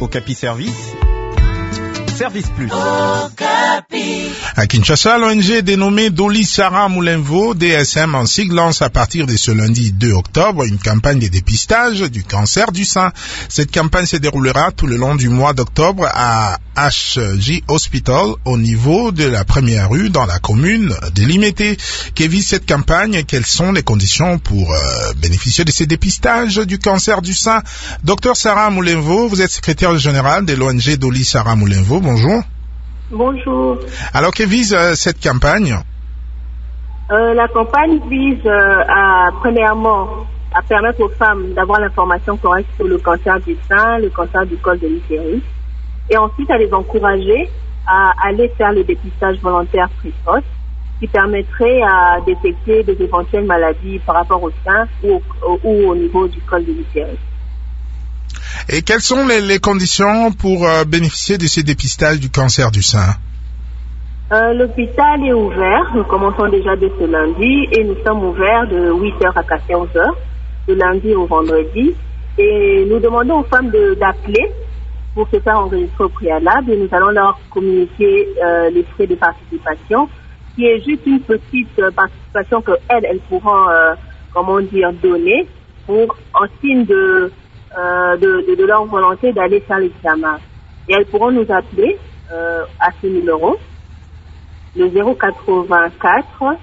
Okapi Service, Service Plus. À Kinshasa, l'ONG dénommée Doli Sarah Moulenvo, DSM en sigle, lance à partir de ce lundi 2 octobre une campagne de dépistage du cancer du sein. Cette campagne se déroulera tout le long du mois d'octobre à HJ Hospital au niveau de la première rue dans la commune de Limete. Que vise cette campagne? Quelles sont les conditions pour bénéficier de ces dépistages du cancer du sein? Docteur Sarah Moulenvo, vous êtes secrétaire générale de l'ONG Doli Sarah Moulenvo. Bonjour. Bonjour. Alors, que vise cette campagne? La campagne vise premièrement, à permettre aux femmes d'avoir l'information correcte sur le cancer du sein, le cancer du col de l'utérus, et ensuite à les encourager à aller faire le dépistage volontaire précoce, qui permettrait à détecter des éventuelles maladies par rapport au sein ou au niveau du col de l'utérus. Et quelles sont les conditions pour bénéficier de ces dépistages du cancer du sein? L'hôpital est ouvert. Nous commençons déjà dès ce lundi et nous sommes ouverts de 8h à 14h, de lundi au vendredi. Et nous demandons aux femmes d'appeler pour se faire enregistrer au préalable et nous allons leur communiquer les frais de participation, qui est juste une petite participation que elles pourront, donner pour en signe de leur volonté d'aller faire l'examen. Et elles pourront nous appeler à ce numéro, le 084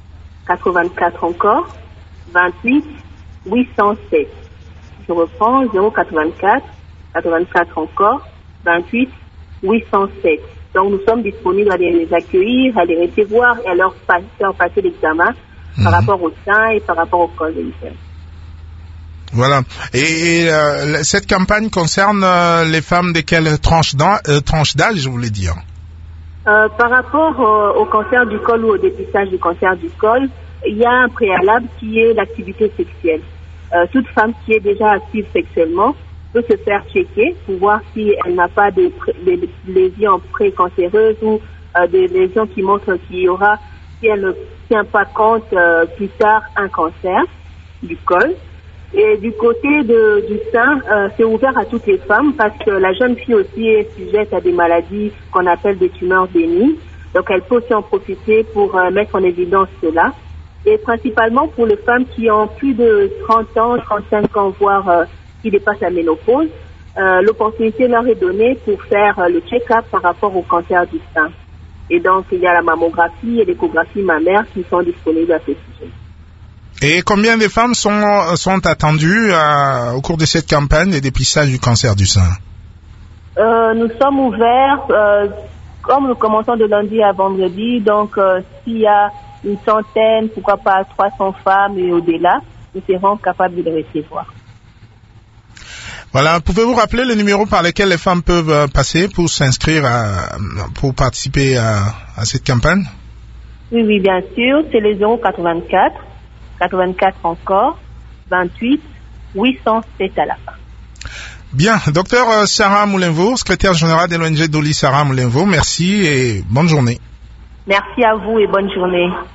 84 encore 28 807. Je reprends, 084 84 encore 28 807. Donc nous sommes disponibles à les accueillir, à les recevoir et à leur faire passer l'examen par rapport au sein et par rapport au col de l'utérus. Voilà. Et cette campagne concerne les femmes de quelle tranche d'âge, je voulais dire? Par rapport au cancer du col ou au dépistage du cancer du col, il y a un préalable qui est l'activité sexuelle. Toute femme qui est déjà active sexuellement peut se faire checker pour voir si elle n'a pas de lésions précancéreuses ou des lésions qui montrent qu'il y aura, si elle ne tient pas compte plus tard, un cancer du col. Et du côté du sein, c'est ouvert à toutes les femmes parce que la jeune fille aussi est sujette à des maladies qu'on appelle des tumeurs bénignes. Donc elle peut aussi en profiter pour mettre en évidence cela. Et principalement pour les femmes qui ont plus de 30 ans, 35 ans, voire qui dépassent la ménopause, l'opportunité leur est donnée pour faire le check-up par rapport au cancer du sein. Et donc il y a la mammographie et l'échographie mammaire qui sont disponibles à ce sujet. Et combien de femmes sont attendues au cours de cette campagne de dépistage du cancer du sein? Nous sommes ouverts, comme nous commençons de lundi à vendredi, donc s'il y a une centaine, pourquoi pas 300 femmes et au-delà, nous serons capables de les recevoir. Voilà, pouvez-vous rappeler le numéro par lequel les femmes peuvent passer pour s'inscrire, pour participer à cette campagne? Oui, bien sûr, c'est le 084 84 encore 28 807 à la fin. Bien, docteur Sarah Moulenvo, secrétaire générale de l'ONG Doli Sarah Moulenvo, merci et bonne journée. Merci à vous et bonne journée.